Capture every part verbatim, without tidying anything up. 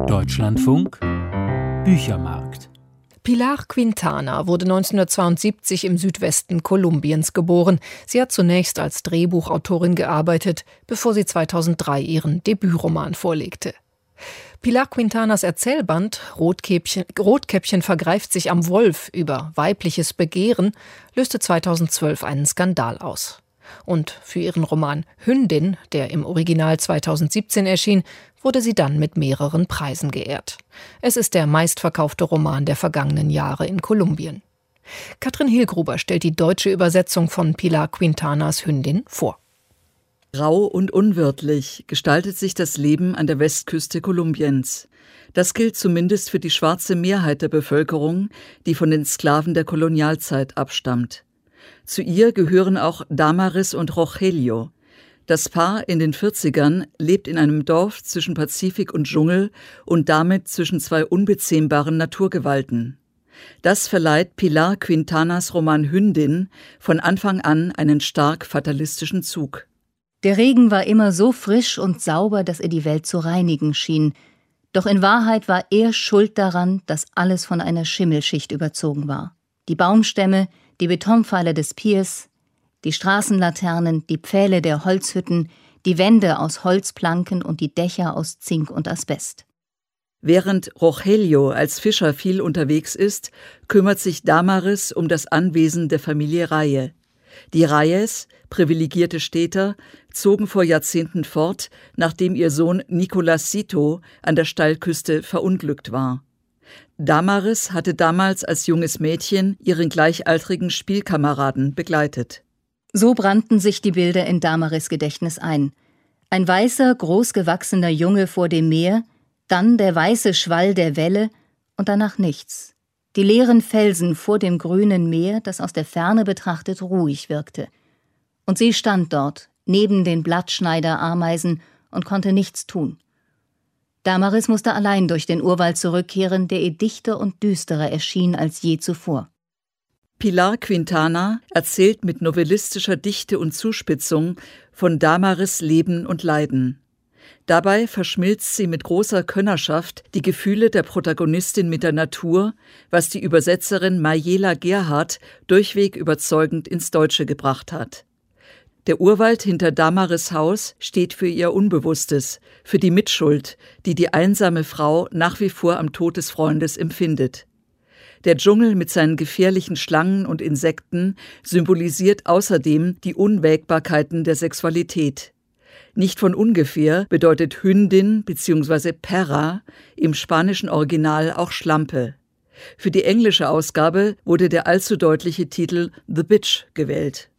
Deutschlandfunk Büchermarkt. Pilar Quintana wurde neunzehnhundertzweiundsiebzig im Südwesten Kolumbiens geboren. Sie hat zunächst als Drehbuchautorin gearbeitet, bevor sie zweitausenddrei ihren Debütroman vorlegte. Pilar Quintanas Erzählband Rotkäppchen, Rotkäppchen vergreift sich am Wolf über weibliches Begehren löste zweitausendzwölf einen Skandal aus. Und für ihren Roman Hündin, der im Original zweitausendsiebzehn erschien, wurde sie dann mit mehreren Preisen geehrt. Es ist der meistverkaufte Roman der vergangenen Jahre in Kolumbien. Katrin Hilgruber stellt die deutsche Übersetzung von Pilar Quintanas Hündin vor. Rau und unwirtlich gestaltet sich das Leben an der Westküste Kolumbiens. Das gilt zumindest für die schwarze Mehrheit der Bevölkerung, die von den Sklaven der Kolonialzeit abstammt. Zu ihr gehören auch Damaris und Rogelio. Das Paar in den vierzigern lebt in einem Dorf zwischen Pazifik und Dschungel und damit zwischen zwei unbezähmbaren Naturgewalten. Das verleiht Pilar Quintanas Roman Hündin von Anfang an einen stark fatalistischen Zug. Der Regen war immer so frisch und sauber, dass er die Welt zu reinigen schien. Doch in Wahrheit war er schuld daran, dass alles von einer Schimmelschicht überzogen war. Die Baumstämme, die Betonpfeiler des Piers, die Straßenlaternen, die Pfähle der Holzhütten, die Wände aus Holzplanken und die Dächer aus Zink und Asbest. Während Rogelio als Fischer viel unterwegs ist, kümmert sich Damaris um das Anwesen der Familie Reyes. Die Reyes, privilegierte Städter, zogen vor Jahrzehnten fort, nachdem ihr Sohn Nicolásito an der Steilküste verunglückt war. Damaris hatte damals als junges Mädchen ihren gleichaltrigen Spielkameraden begleitet. So brannten sich die Bilder in Damaris' Gedächtnis ein. Ein weißer, großgewachsener Junge vor dem Meer, dann der weiße Schwall der Welle und danach nichts. Die leeren Felsen vor dem grünen Meer, das aus der Ferne betrachtet ruhig wirkte. Und sie stand dort, neben den Blattschneiderameisen und konnte nichts tun. Damaris musste allein durch den Urwald zurückkehren, der ihr dichter und düsterer erschien als je zuvor. Pilar Quintana erzählt mit novellistischer Dichte und Zuspitzung von Damaris' Leben und Leiden. Dabei verschmilzt sie mit großer Könnerschaft die Gefühle der Protagonistin mit der Natur, was die Übersetzerin Mayela Gerhardt durchweg überzeugend ins Deutsche gebracht hat. Der Urwald hinter Damaris' Haus steht für ihr Unbewusstes, für die Mitschuld, die die einsame Frau nach wie vor am Tod des Freundes empfindet. Der Dschungel mit seinen gefährlichen Schlangen und Insekten symbolisiert außerdem die Unwägbarkeiten der Sexualität. Nicht von ungefähr bedeutet Hündin bzw. Perra im spanischen Original auch Schlampe. Für die englische Ausgabe wurde der allzu deutliche Titel The Bitch gewählt.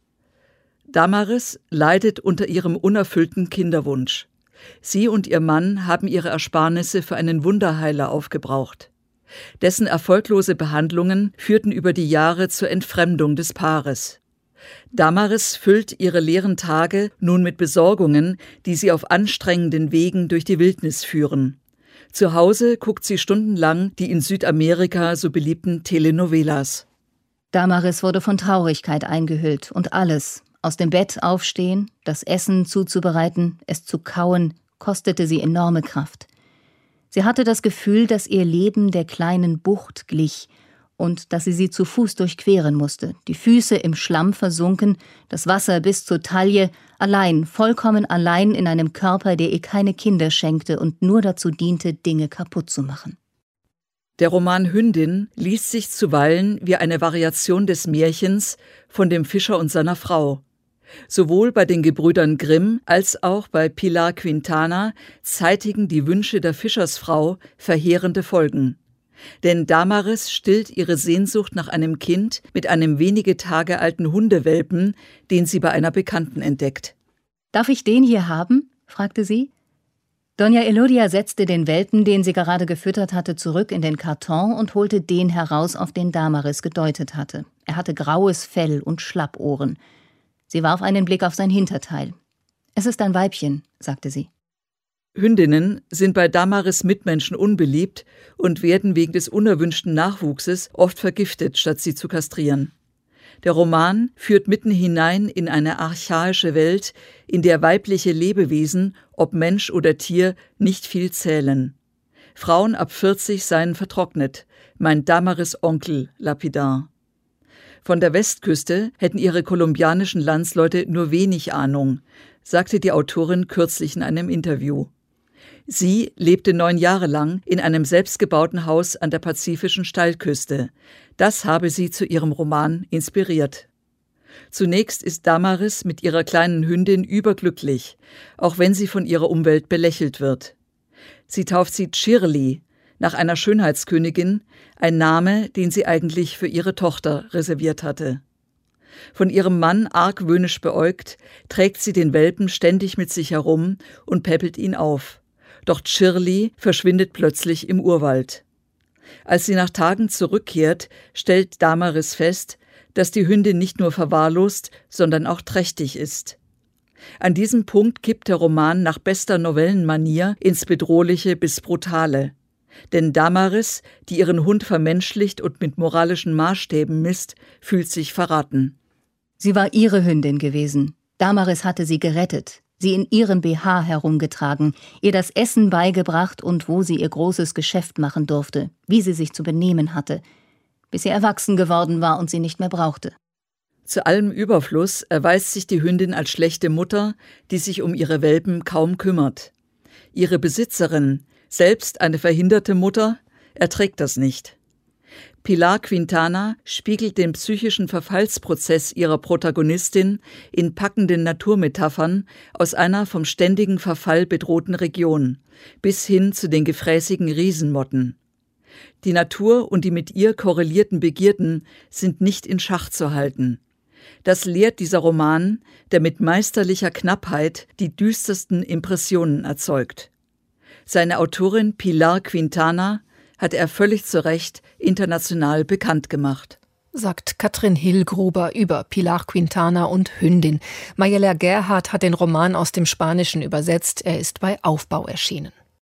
Damaris leidet unter ihrem unerfüllten Kinderwunsch. Sie und ihr Mann haben ihre Ersparnisse für einen Wunderheiler aufgebraucht. Dessen erfolglose Behandlungen führten über die Jahre zur Entfremdung des Paares. Damaris füllt ihre leeren Tage nun mit Besorgungen, die sie auf anstrengenden Wegen durch die Wildnis führen. Zu Hause guckt sie stundenlang die in Südamerika so beliebten Telenovelas. Damaris wurde von Traurigkeit eingehüllt und alles, aus dem Bett aufstehen, das Essen zuzubereiten, es zu kauen, kostete sie enorme Kraft. Sie hatte das Gefühl, dass ihr Leben der kleinen Bucht glich und dass sie sie zu Fuß durchqueren musste, die Füße im Schlamm versunken, das Wasser bis zur Taille, allein, vollkommen allein in einem Körper, der ihr keine Kinder schenkte und nur dazu diente, Dinge kaputt zu machen. Der Roman Hündin liest sich zuweilen wie eine Variation des Märchens von dem Fischer und seiner Frau. Sowohl bei den Gebrüdern Grimm als auch bei Pilar Quintana zeitigen die Wünsche der Fischersfrau verheerende Folgen. Denn Damaris stillt ihre Sehnsucht nach einem Kind mit einem wenige Tage alten Hundewelpen, den sie bei einer Bekannten entdeckt. »Darf ich den hier haben?« fragte sie. Doña Elodia setzte den Welpen, den sie gerade gefüttert hatte, zurück in den Karton und holte den heraus, auf den Damaris gedeutet hatte. Er hatte graues Fell und Schlappohren. Sie warf einen Blick auf sein Hinterteil. »Es ist ein Weibchen«, sagte sie. Hündinnen sind bei Damaris Mitmenschen unbeliebt und werden wegen des unerwünschten Nachwuchses oft vergiftet, statt sie zu kastrieren. Der Roman führt mitten hinein in eine archaische Welt, in der weibliche Lebewesen, ob Mensch oder Tier, nicht viel zählen. Frauen ab vierzig seien vertrocknet, meint Damaris' Onkel lapidar. Von der Westküste hätten ihre kolumbianischen Landsleute nur wenig Ahnung, sagte die Autorin kürzlich in einem Interview. Sie lebte neun Jahre lang in einem selbstgebauten Haus an der pazifischen Steilküste. Das habe sie zu ihrem Roman inspiriert. Zunächst ist Damaris mit ihrer kleinen Hündin überglücklich, auch wenn sie von ihrer Umwelt belächelt wird. Sie tauft sie Shirley, nach einer Schönheitskönigin, ein Name, den sie eigentlich für ihre Tochter reserviert hatte. Von ihrem Mann argwöhnisch beäugt, trägt sie den Welpen ständig mit sich herum und päppelt ihn auf. Doch Shirley verschwindet plötzlich im Urwald. Als sie nach Tagen zurückkehrt, stellt Damaris fest, dass die Hündin nicht nur verwahrlost, sondern auch trächtig ist. An diesem Punkt kippt der Roman nach bester Novellenmanier ins Bedrohliche bis Brutale. Denn Damaris, die ihren Hund vermenschlicht und mit moralischen Maßstäben misst, fühlt sich verraten. Sie war ihre Hündin gewesen. Damaris hatte sie gerettet, sie in ihrem B H herumgetragen, ihr das Essen beigebracht und wo sie ihr großes Geschäft machen durfte, wie sie sich zu benehmen hatte, bis sie erwachsen geworden war und sie nicht mehr brauchte. Zu allem Überfluss erweist sich die Hündin als schlechte Mutter, die sich um ihre Welpen kaum kümmert. Ihre Besitzerin, selbst eine verhinderte Mutter, erträgt das nicht. Pilar Quintana spiegelt den psychischen Verfallsprozess ihrer Protagonistin in packenden Naturmetaphern aus einer vom ständigen Verfall bedrohten Region, bis hin zu den gefräßigen Riesenmotten. Die Natur und die mit ihr korrelierten Begierden sind nicht in Schach zu halten. Das lehrt dieser Roman, der mit meisterlicher Knappheit die düstersten Impressionen erzeugt. Seine Autorin Pilar Quintana hat er völlig zu Recht international bekannt gemacht. Sagt Katrin Hillgruber über Pilar Quintana und Hündin. Mayela Gerhardt hat den Roman aus dem Spanischen übersetzt. Er ist bei Aufbau erschienen.